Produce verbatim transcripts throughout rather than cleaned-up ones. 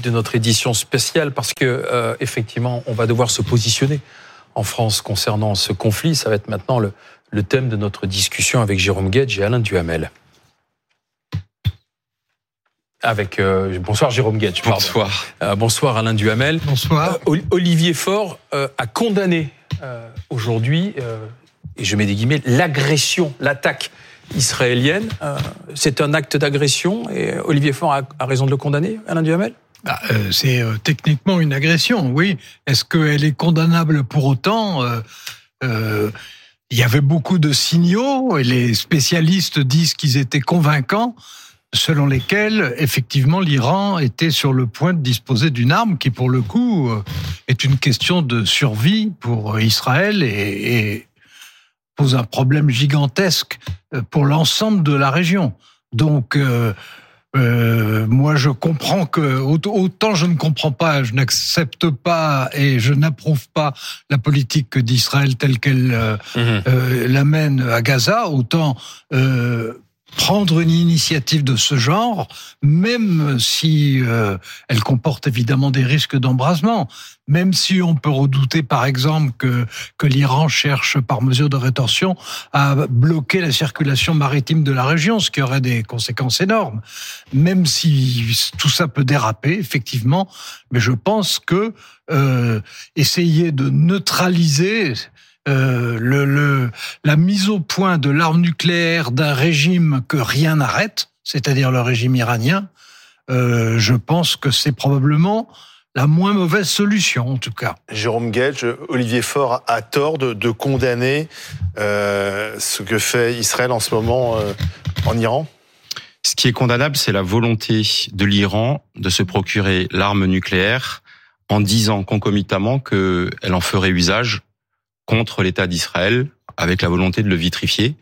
de notre édition spéciale parce que euh, effectivement, on va devoir se positionner en France concernant ce conflit. Ça va être maintenant le, le thème de notre discussion avec Jérôme Guedj et Alain Duhamel. Avec euh, bonsoir Jérôme Guedj. Bonsoir. Euh, bonsoir Alain Duhamel. Bonsoir. Euh, Olivier Faure euh, a condamné euh, aujourd'hui, euh, et je mets des guillemets, l'agression, l'attaque israélienne. Euh, c'est un acte d'agression et Olivier Faure a, a raison de le condamner, Alain Duhamel ? Bah, euh, c'est euh, techniquement une agression, oui. Est-ce qu'elle est condamnable pour autant ? euh, euh, Il y avait beaucoup de signaux et les spécialistes disent qu'ils étaient convaincants, selon lesquels, effectivement, l'Iran était sur le point de disposer d'une arme qui, pour le coup, euh, est une question de survie pour Israël et, et pose un problème gigantesque pour l'ensemble de la région. Donc, euh, euh, moi, je comprends que, autant je ne comprends pas, je n'accepte pas et je n'approuve pas la politique d'Israël telle qu'elle euh, mmh. euh, l'amène à Gaza, autant euh, prendre une initiative de ce genre, même si euh, elle comporte évidemment des risques d'embrasement, même si on peut redouter par exemple que, que l'Iran cherche par mesure de rétorsion à bloquer la circulation maritime de la région, ce qui aurait des conséquences énormes, même si tout ça peut déraper effectivement, mais je pense que euh, essayer de neutraliser Euh, le, le, la mise au point de l'arme nucléaire d'un régime que rien n'arrête, c'est-à-dire le régime iranien, euh, je pense que c'est probablement la moins mauvaise solution, en tout cas. Jérôme Guedj, Olivier Faure a tort de, de condamner euh, ce que fait Israël en ce moment euh, en Iran ? Ce qui est condamnable, c'est la volonté de l'Iran de se procurer l'arme nucléaire en disant concomitamment qu'elle en ferait usage contre l'État d'Israël, avec la volonté de le vitrifier,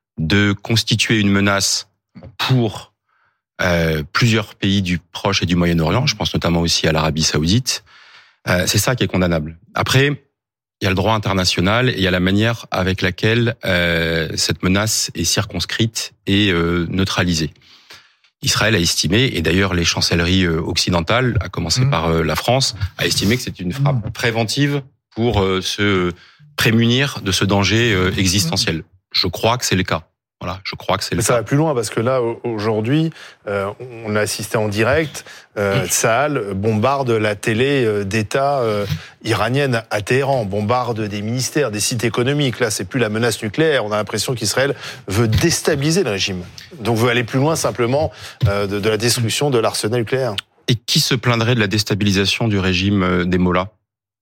de constituer une menace pour euh, plusieurs pays du Proche et du Moyen-Orient, je pense notamment aussi à l'Arabie Saoudite. Euh, c'est ça qui est condamnable. Après, il y a le droit international et il y a la manière avec laquelle euh, cette menace est circonscrite et euh, neutralisée. Israël a estimé, et d'ailleurs les chancelleries occidentales, à commencer mmh. par euh, la France, a estimé que c'est une frappe mmh. préventive pour euh, se prémunir de ce danger euh, existentiel. Je crois que c'est le cas. Voilà, je crois que c'est le Mais cas. Ça va plus loin parce que là, aujourd'hui, euh, on a assisté en direct, euh, Tsahal bombarde la télé d'État euh, iranienne à Téhéran, bombarde des ministères, des sites économiques. Là, c'est plus la menace nucléaire. On a l'impression qu'Israël veut déstabiliser le régime. Donc, veut aller plus loin simplement euh, de, de la destruction de l'arsenal nucléaire. Et qui se plaindrait de la déstabilisation du régime des Mollahs ?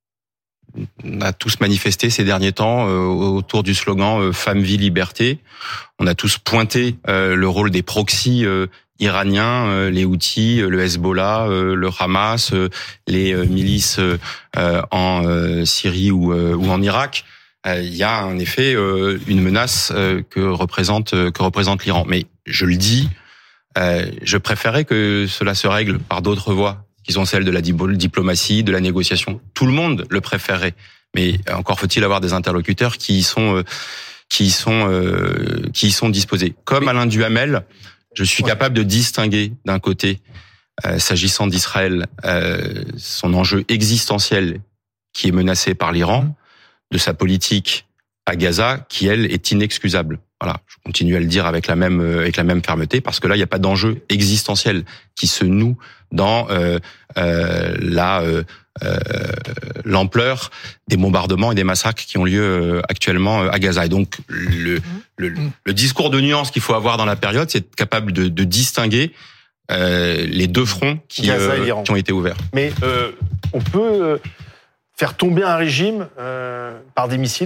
On a tous manifesté ces derniers temps euh, autour du slogan euh, « Femme, vie, liberté ». On a tous pointé euh, le rôle des proxys euh, iraniens, euh, les Houthis, euh, le Hezbollah, euh, le Hamas, euh, les euh, milices euh, en euh, Syrie ou, euh, ou en Irak. Euh, il y a en effet euh, une menace euh, que représente euh, que représente l'Iran. Mais je le dis, euh, je préférais que cela se règle par d'autres voies, qui sont celles de la diplomatie, de la négociation. Tout le monde le préférerait, mais encore faut-il avoir des interlocuteurs qui y sont, euh, qui y sont, euh, qui y sont disposés. Comme Alain Duhamel, je suis capable de distinguer d'un côté, euh, s'agissant d'Israël, euh, son enjeu existentiel qui est menacé par l'Iran, de sa politique à Gaza, qui elle est inexcusable. Voilà, je continue à le dire avec la même avec la même fermeté, parce que là il n'y a pas d'enjeu existentiel qui se noue dans euh, euh, la euh, euh, l'ampleur des bombardements et des massacres qui ont lieu actuellement à Gaza. Et donc le le, le discours de nuance qu'il faut avoir dans la période, c'est être capable de, de distinguer euh, les deux fronts qui, euh, qui ont été ouverts. Mais euh, on peut faire tomber un régime euh, par des missiles ?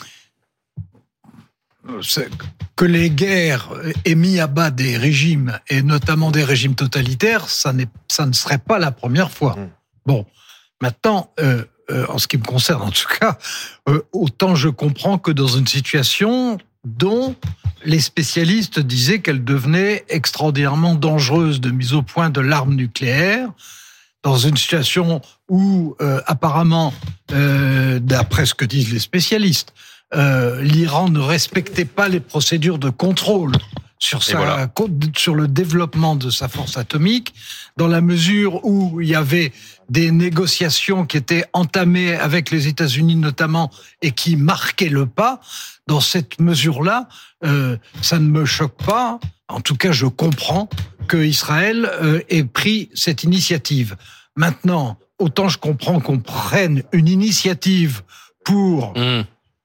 Que les guerres aient mis à bas des régimes, et notamment des régimes totalitaires, ça, n'est, ça ne serait pas la première fois. Mmh. Bon, maintenant, euh, euh, en ce qui me concerne en tout cas, euh, autant je comprends que dans une situation dont les spécialistes disaient qu'elle devenait extraordinairement dangereuse de mise au point de l'arme nucléaire, dans une situation où, euh, apparemment, euh, d'après ce que disent les spécialistes, Euh, l'Iran ne respectait pas les procédures de contrôle sur sa, voilà. sur le développement de sa force atomique, dans la mesure où il y avait des négociations qui étaient entamées avec les États-Unis notamment et qui marquaient le pas. Dans cette mesure-là, euh, ça ne me choque pas. En tout cas, je comprends que Israël euh, ait pris cette initiative. Maintenant, autant je comprends qu'on prenne une initiative pour mmh.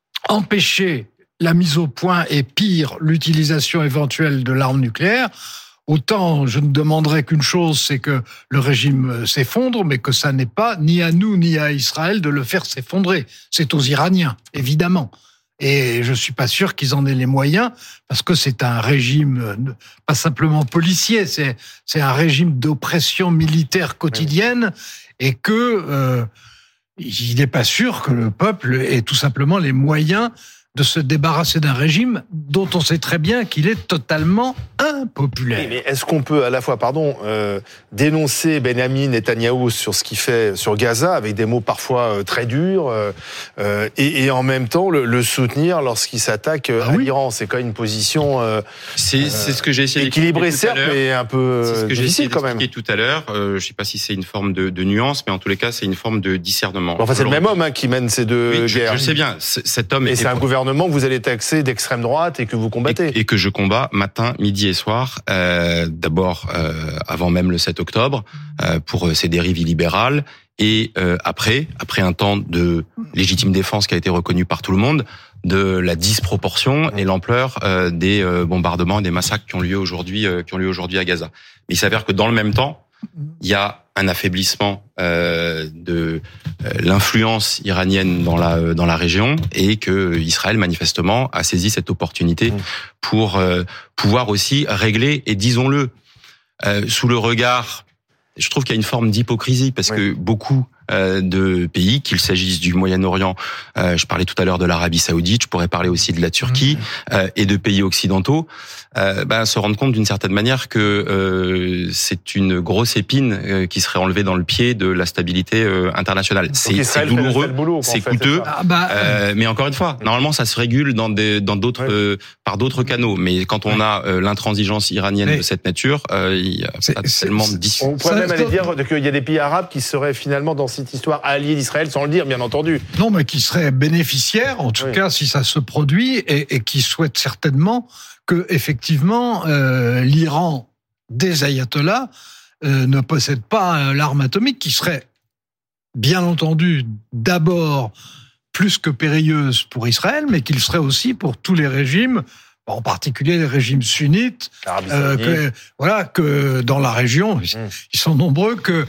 empêcher la mise au point et pire, l'utilisation éventuelle de l'arme nucléaire, autant je ne demanderais qu'une chose, c'est que le régime s'effondre, mais que ça n'est pas ni à nous ni à Israël de le faire s'effondrer. C'est aux Iraniens, évidemment. Et je suis pas sûr qu'ils en aient les moyens, parce que c'est un régime pas simplement policier, c'est c'est un régime d'oppression militaire quotidienne, et que euh, il n'est pas sûr que le peuple ait tout simplement les moyens de se débarrasser d'un régime dont on sait très bien qu'il est totalement impopulaire. Oui, mais est-ce qu'on peut à la fois, pardon, euh, dénoncer Benyamin Netanyahou sur ce qu'il fait sur Gaza avec des mots parfois euh, très durs euh, euh, et, et en même temps le, le soutenir lorsqu'il s'attaque euh, ah, à oui. l'Iran? C'est quand même une position euh, c'est, c'est ce que j'ai essayé équilibrée, certes, mais un peu c'est ce que j'ai essayé quand même. Tout à l'heure, euh, je sais pas si c'est une forme de, de nuance, mais en tous les cas, c'est une forme de discernement. Enfin, c'est le même homme hein, qui mène ces deux oui, guerres. Je, je sais bien, cet homme et est c'est un gouvernement que vous allez taxer d'extrême droite et que vous combattez. Et, et que je combats matin, midi et soir, euh, d'abord euh, avant même le sept octobre, euh, pour ces dérives illibérales, et euh, après, après un temps de légitime défense qui a été reconnu par tout le monde, de la disproportion et l'ampleur euh, des euh, bombardements et des massacres qui ont lieu aujourd'hui, euh, qui ont lieu aujourd'hui à Gaza. Mais il s'avère que dans le même temps, il y a un affaiblissement euh, de euh, l'influence iranienne dans la dans la région, et que Israël manifestement a saisi cette opportunité pour euh, pouvoir aussi régler, et disons-le, euh, sous le regard, je trouve qu'il y a une forme d'hypocrisie, parce oui. que beaucoup euh, de pays, qu'il s'agisse du Moyen-Orient, euh, je parlais tout à l'heure de l'Arabie Saoudite, je pourrais parler aussi de la Turquie, mmh. euh, et de pays occidentaux, euh, ben, se rendent compte d'une certaine manière que euh, c'est une grosse épine euh, qui serait enlevée dans le pied de la stabilité euh, internationale. C'est, c'est douloureux, boulot, c'est fait, coûteux, c'est ah bah, euh, mais encore une fois, normalement ça se régule dans des, dans d'autres, oui. euh, par d'autres canaux. Mais quand on a euh, l'intransigeance iranienne mais de cette nature, euh, il y a c'est, pas c'est, tellement d'issues. On pourrait même aller dire qu'il y a des pays arabes qui seraient finalement dans cette histoire alliés d'Israël, sans le dire, bien entendu. Non, mais qui seraient bénéficiaires, en tout oui. cas, si ça se produit, et, et qui souhaitent certainement que, effectivement, euh, l'Iran des ayatollahs euh, ne possède pas euh, l'arme atomique, qui serait, bien entendu, d'abord plus que périlleuse pour Israël, mais qu'il serait aussi pour tous les régimes, en particulier les régimes sunnites, euh, que, voilà, que dans la région, mmh. ils sont nombreux, que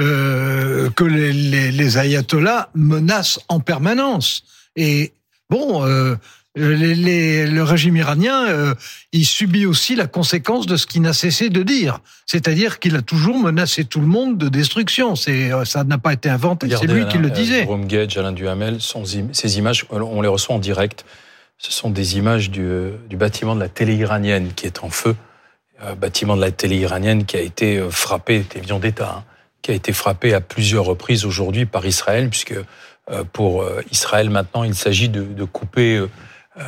euh, que les, les, les ayatollahs menacent en permanence. Et bon, euh, les, les, le régime iranien, euh, il subit aussi la conséquence de ce qu'il n'a cessé de dire, c'est-à-dire qu'il a toujours menacé tout le monde de destruction. C'est, ça n'a pas été inventé, regardez, c'est lui Alain, qui le disait. Jérôme Guedj, Alain Duhamel, ces images, on les reçoit en direct. Ce sont des images du, du bâtiment de la télé iranienne qui est en feu. Euh, bâtiment de la télé iranienne qui a été frappé, télévision d'État, hein, qui a été frappé à plusieurs reprises aujourd'hui par Israël, puisque euh, pour euh, Israël maintenant, il s'agit de, de couper euh,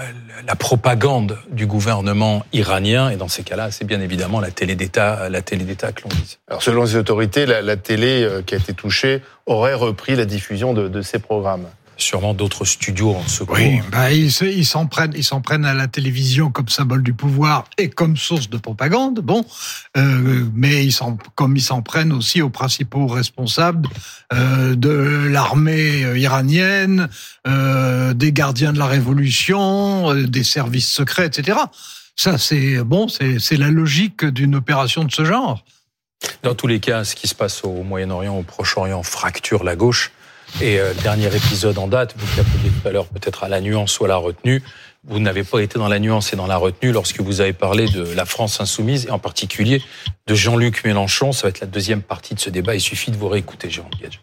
la propagande du gouvernement iranien. Et dans ces cas-là, c'est bien évidemment la télé d'État, la télé d'État que l'on vise. Alors selon les autorités, la, la télé euh, qui a été touchée aurait repris la diffusion de, de ces programmes. Sûrement d'autres studios en secours. Oui, bah ils, ils s'en prennent, ils s'en prennent à la télévision comme symbole du pouvoir et comme source de propagande. Bon, euh, mais ils s'en, comme ils s'en prennent aussi aux principaux responsables euh, de l'armée iranienne, euh, des gardiens de la révolution, euh, des services secrets, et cetera. Ça, c'est bon, c'est, c'est la logique d'une opération de ce genre. Dans tous les cas, ce qui se passe au Moyen-Orient, au Proche-Orient, fracture la gauche. Et euh, dernier épisode en date, vous qui appeliez tout à l'heure peut-être à la nuance ou à la retenue, vous n'avez pas été dans la nuance et dans la retenue lorsque vous avez parlé de la France insoumise, et en particulier de Jean-Luc Mélenchon. Ça va être la deuxième partie de ce débat, il suffit de vous réécouter, Jérôme Guedj.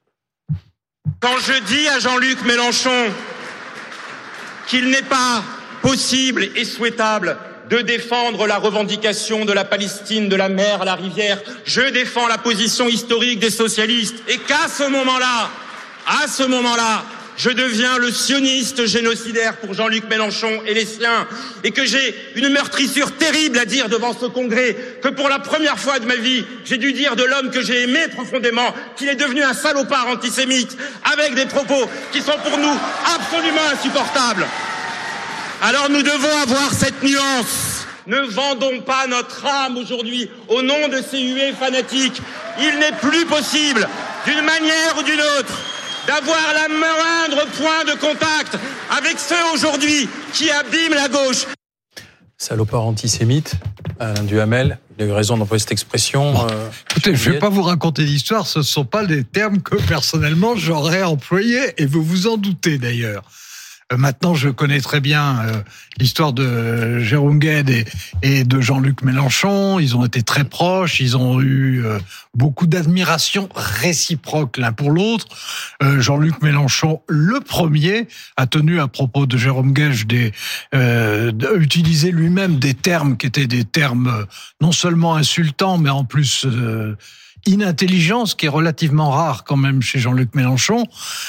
Quand je dis à Jean-Luc Mélenchon qu'il n'est pas possible et souhaitable de défendre la revendication de la Palestine, de la mer à la rivière, je défends la position historique des socialistes, et qu'à ce moment-là, à ce moment-là, je deviens le sioniste génocidaire pour Jean-Luc Mélenchon et les siens, et que j'ai une meurtrissure terrible à dire devant ce congrès, que pour la première fois de ma vie, j'ai dû dire de l'homme que j'ai aimé profondément qu'il est devenu un salopard antisémite, avec des propos qui sont pour nous absolument insupportables. Alors nous devons avoir cette nuance. Ne vendons pas notre âme aujourd'hui au nom de ces huées fanatiques. Il n'est plus possible, d'une manière ou d'une autre, d'avoir la moindre point de contact avec ceux aujourd'hui qui abîment la gauche. Salopard antisémite, Alain Duhamel, il a eu raison d'employer cette expression. Bon, euh, écoutez, je ne vais pas vous raconter l'histoire, ce ne sont pas des termes que personnellement j'aurais employés, et vous vous en doutez d'ailleurs. Maintenant, je connais très bien euh, l'histoire de Jérôme Gued et, et de Jean-Luc Mélenchon. Ils ont été très proches, ils ont eu euh, beaucoup d'admiration réciproque l'un pour l'autre. Euh, Jean-Luc Mélenchon, le premier, a tenu à propos de Jérôme Gued des, euh, d'utiliser lui-même des termes qui étaient des termes non seulement insultants, mais en plus euh, inintelligence, qui est relativement rare quand même chez Jean-Luc Mélenchon.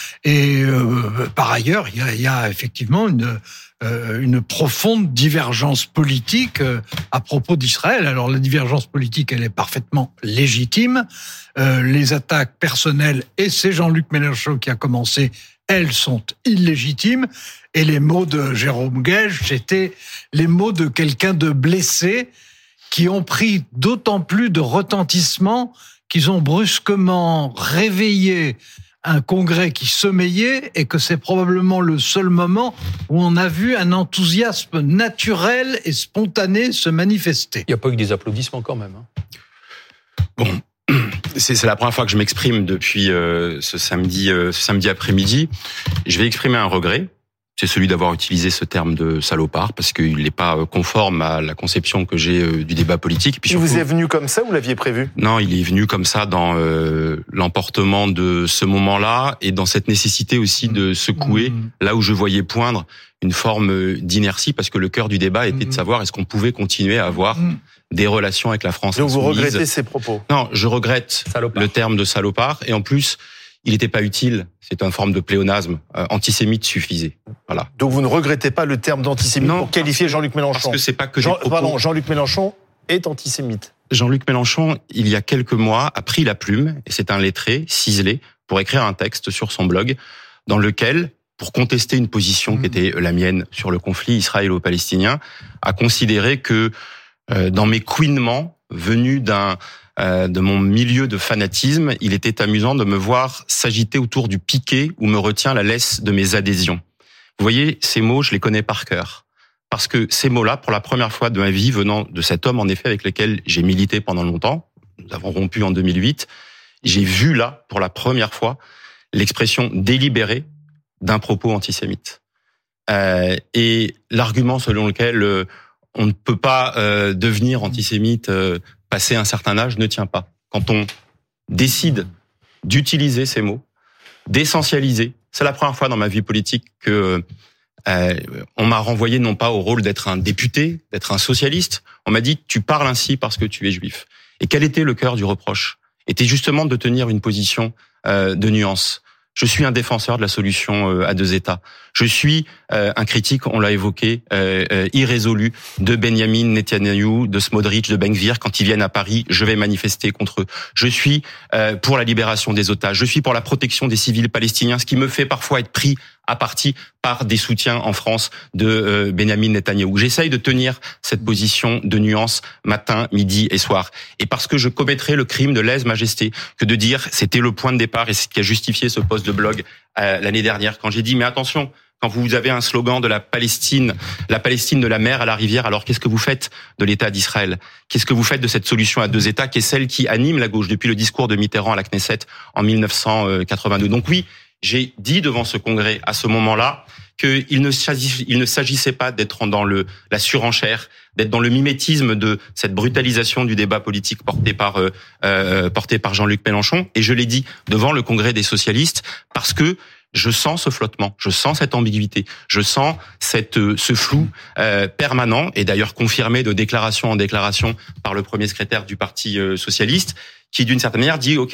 Et euh, par ailleurs, il y a, il y a effectivement une, euh, une profonde divergence politique euh, à propos d'Israël. Alors la divergence politique, elle est parfaitement légitime. Euh, les attaques personnelles, et c'est Jean-Luc Mélenchon qui a commencé, elles sont illégitimes. Et les mots de Jérôme Gued, c'était les mots de quelqu'un de blessé, qui ont pris d'autant plus de retentissement qu'ils ont brusquement réveillé un congrès qui sommeillait, et que c'est probablement le seul moment où on a vu un enthousiasme naturel et spontané se manifester. Il n'y a pas eu que des applaudissements quand même. Hein. Bon, c'est, c'est la première fois que je m'exprime depuis euh, ce samedi, euh, ce samedi après-midi. Je vais exprimer un regret. C'est celui d'avoir utilisé ce terme de salopard, parce qu'il n'est pas conforme à la conception que j'ai du débat politique. Et puis il surtout, vous est venu comme ça ou vous l'aviez prévu ? Non, il est venu comme ça dans euh, l'emportement de ce moment-là, et dans cette nécessité aussi de secouer mmh. là où je voyais poindre une forme d'inertie, parce que le cœur du débat était mmh. de savoir est-ce qu'on pouvait continuer à avoir mmh. des relations avec la France. Donc insoumise. Vous regrettez ces propos ? Non, je regrette salopard. Le terme de salopard, et en plus, il n'était pas utile. C'est une forme de pléonasme. Euh, antisémite suffisait. Voilà. Donc vous ne regrettez pas le terme d'antisémite non, pour qualifier Jean-Luc Mélenchon ? Parce que c'est pas que Jean, des propos. Pardon, Jean-Luc Mélenchon est antisémite. Jean-Luc Mélenchon, il y a quelques mois, a pris la plume, et c'est un lettré ciselé, pour écrire un texte sur son blog, dans lequel, pour contester une position mmh. qui était la mienne sur le conflit israélo-palestinien, a considéré que euh, dans mes couinements, venus d'un de mon milieu de fanatisme, il était amusant de me voir s'agiter autour du piquet où me retient la laisse de mes adhésions. Vous voyez, ces mots, je les connais par cœur. Parce que ces mots-là, pour la première fois de ma vie, venant de cet homme, en effet, avec lequel j'ai milité pendant longtemps, nous avons rompu en deux mille huit, j'ai vu là, pour la première fois, l'expression délibérée d'un propos antisémite. Euh, et l'argument selon lequel euh, on ne peut pas euh, devenir antisémite euh, passé un certain âge ne tient pas. Quand on décide d'utiliser ces mots, d'essentialiser, c'est la première fois dans ma vie politique que euh, on m'a renvoyé non pas au rôle d'être un député, d'être un socialiste, on m'a dit tu parles ainsi parce que tu es juif. Et quel était le cœur du reproche ? Était justement de tenir une position euh, de nuance. Je suis un défenseur de la solution à deux États. Je suis euh, un critique, on l'a évoqué, euh, euh, irrésolu de Benyamin Netanyahou, de Smotrich, de Ben Gvir. Quand ils viennent à Paris, je vais manifester contre eux. Je suis euh, pour la libération des otages. Je suis pour la protection des civils palestiniens, ce qui me fait parfois être pris à partie par des soutiens en France de euh, Benyamin Netanyahou. J'essaye de tenir cette position de nuance matin, midi et soir. Et parce que je commettrais le crime de lèse-majesté que de dire c'était le point de départ et ce qui a justifié ce post de blog euh, l'année dernière, quand j'ai dit mais attention, quand vous avez un slogan de la Palestine, la Palestine de la mer à la rivière, alors qu'est-ce que vous faites de l'État d'Israël ? Qu'est-ce que vous faites de cette solution à deux États qui est celle qui anime la gauche depuis le discours de Mitterrand à la Knesset en mille neuf cent quatre-vingt-deux ? Donc oui, j'ai dit devant ce congrès à ce moment-là qu'il ne s'agissait, il ne s'agissait pas d'être dans le la surenchère, d'être dans le mimétisme de cette brutalisation du débat politique porté par euh, euh, porté par Jean-Luc Mélenchon. Et je l'ai dit devant le congrès des socialistes parce que je sens ce flottement, je sens cette ambiguïté, je sens cette ce flou euh, permanent, et d'ailleurs confirmé de déclaration en déclaration par le premier secrétaire du Parti euh, socialiste, qui d'une certaine manière dit ok,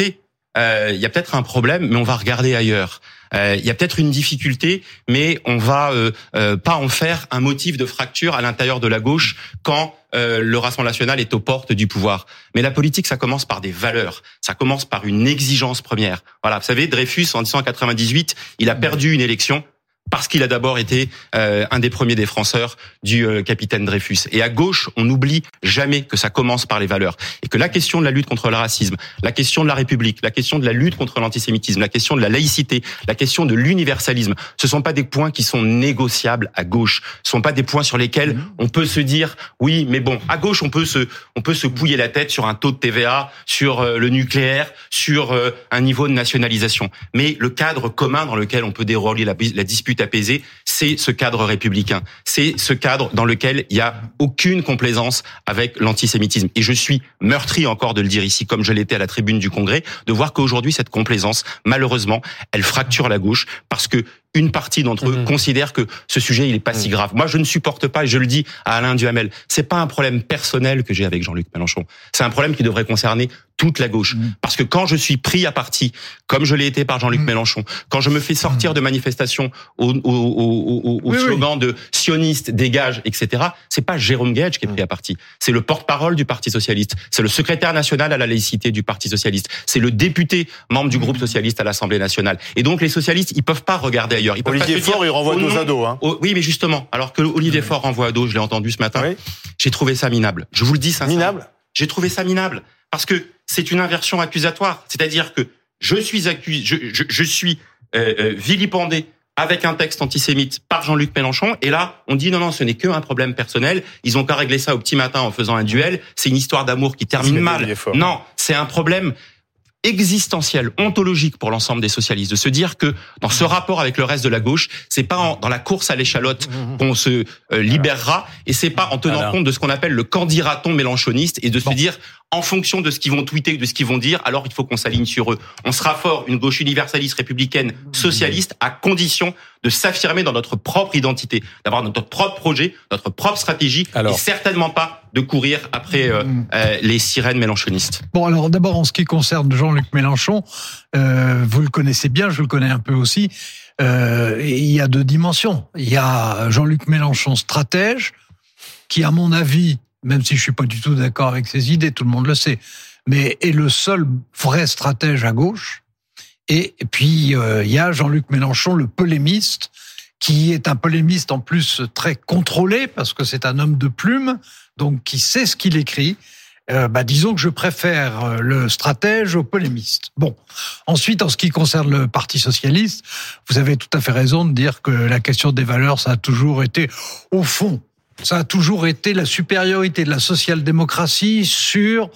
euh, il y a peut-être un problème, mais on va regarder ailleurs. Euh, il y a peut-être une difficulté, mais on va euh, euh, pas en faire un motif de fracture à l'intérieur de la gauche quand euh, le Rassemblement national est aux portes du pouvoir. Mais la politique, ça commence par des valeurs, ça commence par une exigence première. Voilà, vous savez, Dreyfus, en dix-neuf cent quatre-vingt-dix-huit, il a perdu une élection parce qu'il a d'abord été euh, un des premiers défenseurs du euh, capitaine Dreyfus. Et à gauche, on n'oublie jamais que ça commence par les valeurs. Et que la question de la lutte contre le racisme, la question de la République, la question de la lutte contre l'antisémitisme, la question de la laïcité, la question de l'universalisme, ce sont pas des points qui sont négociables à gauche. Ce sont pas des points sur lesquels on peut se dire, oui, mais bon, à gauche, on peut se, on peut se pouiller la tête sur un taux de T V A, sur euh, le nucléaire, sur euh, un niveau de nationalisation. Mais le cadre commun dans lequel on peut dérouler la, la dispute apaisée, c'est ce cadre républicain. C'est ce cadre dans lequel il y a aucune complaisance avec l'antisémitisme. Et je suis meurtri encore de le dire ici, comme je l'étais à la tribune du Congrès, de voir qu'aujourd'hui, cette complaisance, malheureusement, elle fracture la gauche parce que une partie d'entre eux mmh. considère que ce sujet, il est pas mmh. si grave. Moi, je ne supporte pas, et je le dis à Alain Duhamel, c'est pas un problème personnel que j'ai avec Jean-Luc Mélenchon. C'est un problème qui devrait concerner toute la gauche. Mmh. Parce que quand je suis pris à partie, comme je l'ai été par Jean-Luc mmh. Mélenchon, quand je me fais sortir mmh. de manifestations au, au, au, au, au oui, slogan oui. de sioniste, dégage, et cetera, c'est pas Jérôme Guedj qui est pris à partie. C'est le porte-parole du Parti socialiste. C'est le secrétaire national à la laïcité du Parti socialiste. C'est le député membre du groupe socialiste à l'Assemblée nationale. Et donc, les socialistes, ils peuvent pas regarder ailleurs. Ils peuvent Olivier pas Faure, il renvoie dos à dos. Hein. Au, oui, mais justement, alors que Olivier Faure renvoie à dos, je l'ai entendu ce matin, oui. j'ai trouvé ça minable. Je vous le dis sincèrement. Minable. J'ai trouvé ça minable parce que c'est une inversion accusatoire. C'est-à-dire que je suis accusé, je, je, je suis euh, euh, vilipendé avec un texte antisémite par Jean-Luc Mélenchon, et là, on dit non, non, ce n'est qu'un problème personnel. Ils ont qu'à régler ça au petit matin en faisant un duel. C'est une histoire d'amour qui termine mal. Non, c'est un problème existentiel, ontologique pour l'ensemble des socialistes, de se dire que dans ce rapport avec le reste de la gauche, c'est pas en, dans la course à l'échalote qu'on se euh, libérera, et c'est pas en tenant Alors. compte de ce qu'on appelle le candidaton mélenchoniste, et de bon. se dire, en fonction de ce qu'ils vont tweeter, de ce qu'ils vont dire, alors il faut qu'on s'aligne sur eux. On sera fort, une gauche universaliste, républicaine, socialiste, à condition de s'affirmer dans notre propre identité, d'avoir notre propre projet, notre propre stratégie, alors. et certainement pas de courir après euh, euh, les sirènes mélenchonistes. Bon, alors d'abord, en ce qui concerne Jean-Luc Mélenchon, euh, vous le connaissez bien, je le connais un peu aussi, euh, il y a deux dimensions. Il y a Jean-Luc Mélenchon, stratège, qui, à mon avis, même si je suis pas du tout d'accord avec ses idées, tout le monde le sait, mais est le seul vrai stratège à gauche. Et, et puis, euh, il y a Jean-Luc Mélenchon, le polémiste, qui est un polémiste en plus très contrôlé, parce que c'est un homme de plume, donc qui sait ce qu'il écrit. Euh, bah, disons que je préfère le stratège au polémiste. Bon. Ensuite, en ce qui concerne le Parti socialiste, vous avez tout à fait raison de dire que la question des valeurs, ça a toujours été, au fond, ça a toujours été la supériorité de la social-démocratie sur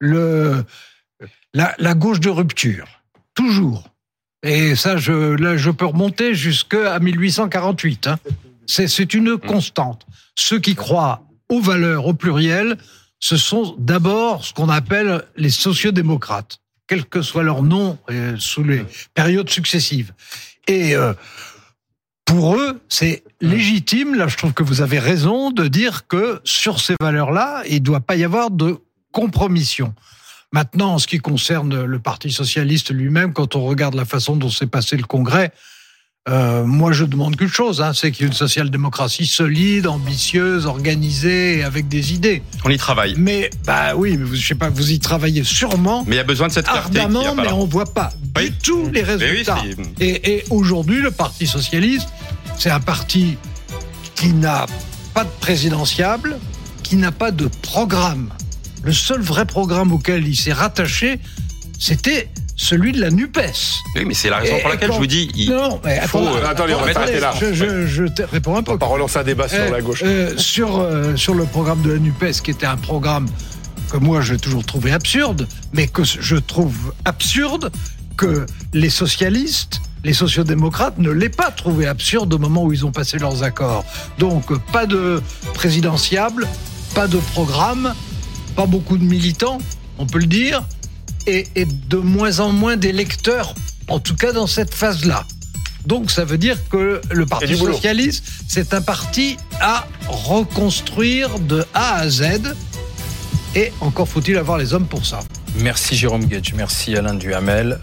le, la, la gauche de rupture. Toujours. Et ça, je, là, je peux remonter jusqu'à mille huit cent quarante-huit. Hein. C'est, c'est une constante. Ceux qui croient aux valeurs au pluriel, ce sont d'abord ce qu'on appelle les sociodémocrates, quel que soit leur nom, euh, sous les périodes successives. Et euh, pour eux, c'est légitime, là je trouve que vous avez raison, de dire que sur ces valeurs-là, il ne doit pas y avoir de compromission. Maintenant, en ce qui concerne le Parti socialiste lui-même, quand on regarde la façon dont s'est passé le Congrès, euh, moi je demande qu'une chose, hein, c'est qu'il y ait une social-démocratie solide, ambitieuse, organisée, et avec des idées. On y travaille. Mais, bah oui, mais vous, je sais pas, vous y travaillez sûrement. Mais il y a besoin de cette clarté. Ardemment, mais on voit pas oui. du tout les résultats. Oui, et, et aujourd'hui, le Parti socialiste, c'est un parti qui n'a pas de présidentiable, qui n'a pas de programme. Le seul vrai programme auquel il s'est rattaché, c'était celui de la NUPES. Oui, mais c'est la raison et pour laquelle quand... je vous dis... Il non, mais faut... Attends, euh, attendez, on va s'arrêter là. Je, je, je te réponds un peu. On va pas relancer un débat sur euh, la gauche. Euh, sur, euh, sur le programme de la NUPES, qui était un programme que moi, j'ai toujours trouvé absurde, mais que je trouve absurde que les socialistes, les sociodémocrates ne l'aient pas trouvé absurde au moment où ils ont passé leurs accords. Donc, pas de présidentiable, pas de programme, pas beaucoup de militants, on peut le dire, et, et de moins en moins d'électeurs, en tout cas dans cette phase-là. Donc ça veut dire que le Parti socialiste, c'est un parti à reconstruire de A à Z, et encore faut-il avoir les hommes pour ça. Merci Jérôme Guedj, merci Alain Duhamel.